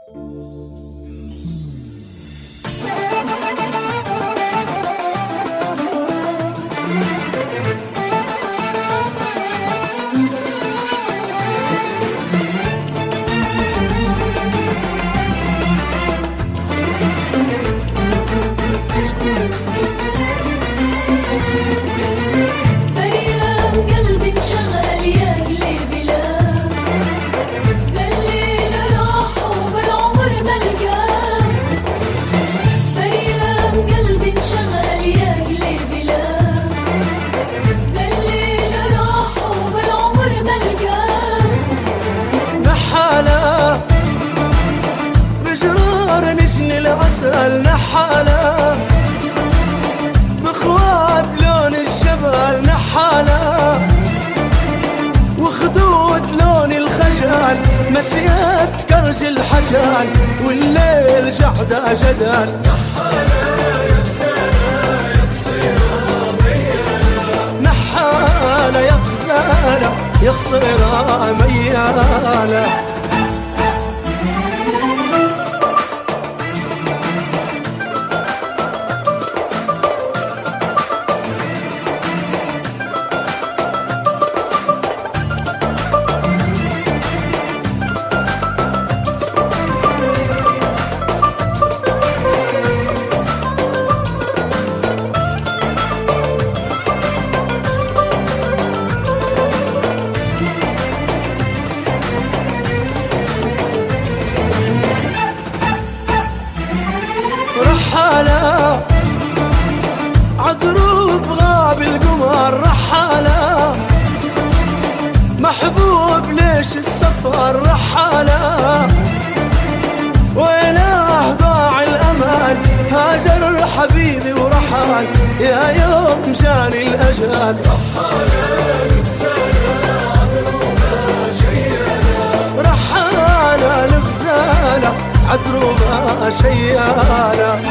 نحالة بخوات لون الجبل، نحالة وخدود لون الخجل، مسيات كرج الحجل والليل جعدة جدل. نحالة يا غزالة يا قصيرة ميالة، نحالة يا غزالة يا قصيرة ميالة. رحالة عدروب غاب القمر، رحالة محبوب ليش السفر، رحالة ويناه ضاع الأمل، هاجر حبيبي ورحال يا يوم جاني الأجل. رحالة لغزالة عدروبها شيالة، رحالة لغزالة عدروبها شيالة.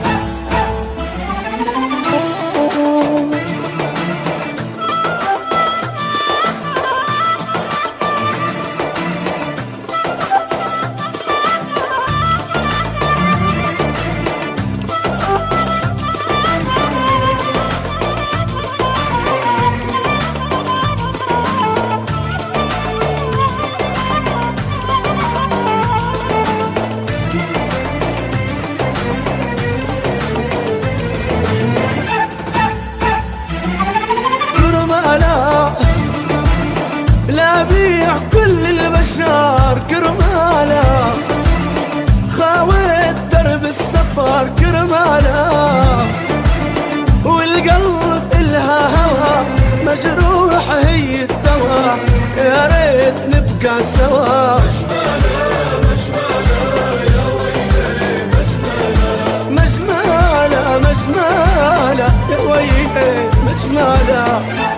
لا بيع كل البشر كرمالة، خاويت درب السفر كرمالة، والقلب إلها هوى مجروح هي الدوا، يا ريت نبقى سوا. مجمالة مجمالة يا ويلي مجمالة، مجمالة مجمالة يا ويلي مجمالة.